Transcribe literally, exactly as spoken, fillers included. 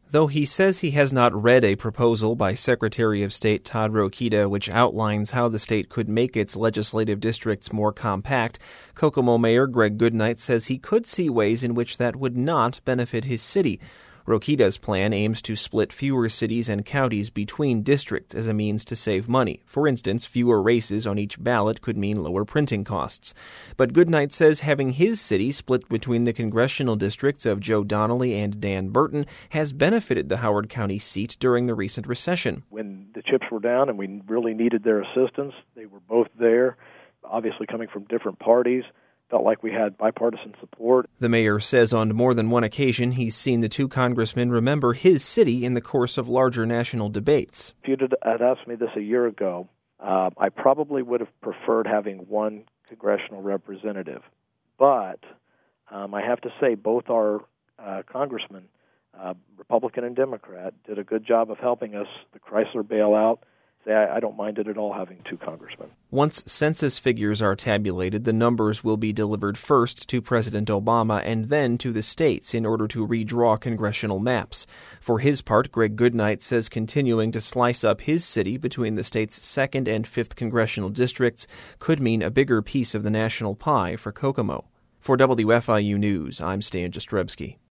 Though he says he has not read a proposal by Secretary of State Todd Rokita which outlines how the state could make its legislative districts more compact, Kokomo Mayor Greg Goodnight says he could see ways in which that would not benefit his city. Rokita's plan aims to split fewer cities and counties between districts as a means to save money. For instance, fewer races on each ballot could mean lower printing costs. But Goodnight says having his city split between the congressional districts of Joe Donnelly and Dan Burton has benefited the Howard County seat during the recent recession. When the chips were down and we really needed their assistance, they were both there, obviously coming from different parties. Felt like we had bipartisan support. The mayor says on more than one occasion he's seen the two congressmen remember his city in the course of larger national debates. If you had asked me this a year ago, uh, I probably would have preferred having one congressional representative. But um, I have to say both our uh, congressmen, uh, Republican and Democrat, did a good job of helping us. The Chrysler bailout, I don't mind it at all having two congressmen. Once census figures are tabulated, the numbers will be delivered first to President Obama and then to the states in order to redraw congressional maps. For his part, Greg Goodnight says continuing to slice up his city between the state's second and fifth congressional districts could mean a bigger piece of the national pie for Kokomo. For W F I U News, I'm Stan Jastrzebski.